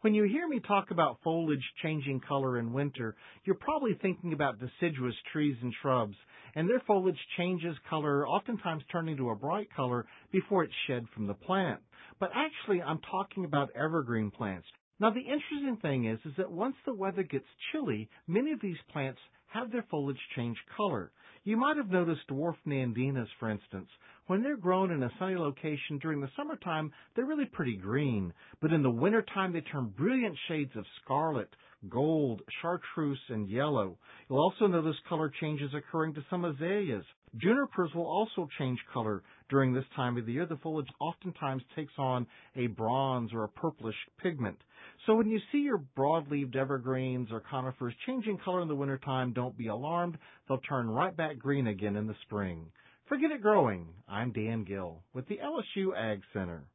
When you hear me talk about foliage changing color in winter, you're probably thinking about deciduous trees and shrubs, and their foliage changes color, oftentimes turning to a bright color before it's shed from the plant. But actually, I'm talking about evergreen plants. Now, the interesting thing is that once the weather gets chilly, many of these plants have their foliage change color. You might have noticed dwarf nandinas, for instance. When they're grown in a sunny location during the summertime, they're really pretty green. But in the wintertime, they turn brilliant shades of scarlet, gold, chartreuse, and yellow. You'll also notice color changes occurring to some azaleas. Junipers will also change color during this time of the year. The foliage oftentimes takes on a bronze or a purplish pigment. So when you see your broad-leaved evergreens or conifers changing color in the wintertime, don't be alarmed. They'll turn right back green again in the spring. Forget it growing. I'm Dan Gill with the LSU Ag Center.